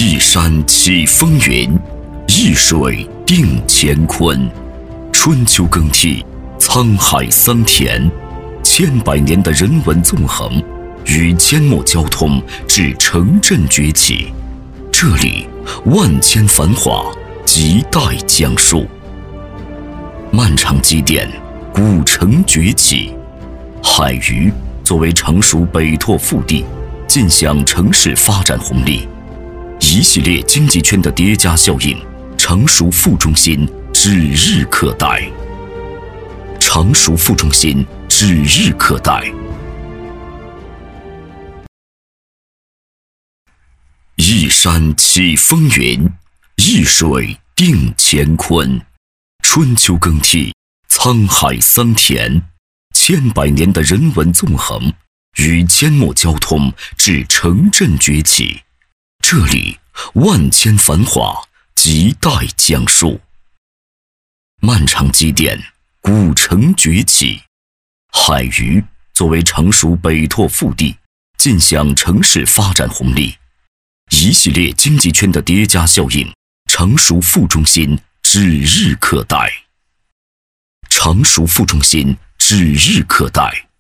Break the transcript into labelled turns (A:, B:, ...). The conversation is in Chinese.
A: 一山起风云，一水定乾坤。春秋更替，沧海桑田，千百年的人文纵横与阡陌交通，至城镇崛起。这里万千繁华，亟待讲述。漫长积淀，古城崛起。海隅作为成熟北拓腹地，尽享城市发展红利。一系列经济圈的叠加效应，成熟副中心指日可待。成熟副中心指日可待。一山起风云，一水定乾坤。春秋更替，沧海桑田，千百年的人文纵横与阡陌交通，至城镇崛起。这里万千繁华，亟待讲述。漫长积淀，古城崛起。海隅作为成熟北拓腹地，尽享城市发展红利。一系列经济圈的叠加效应，成熟副中心指日可待。成熟副中心指日可待。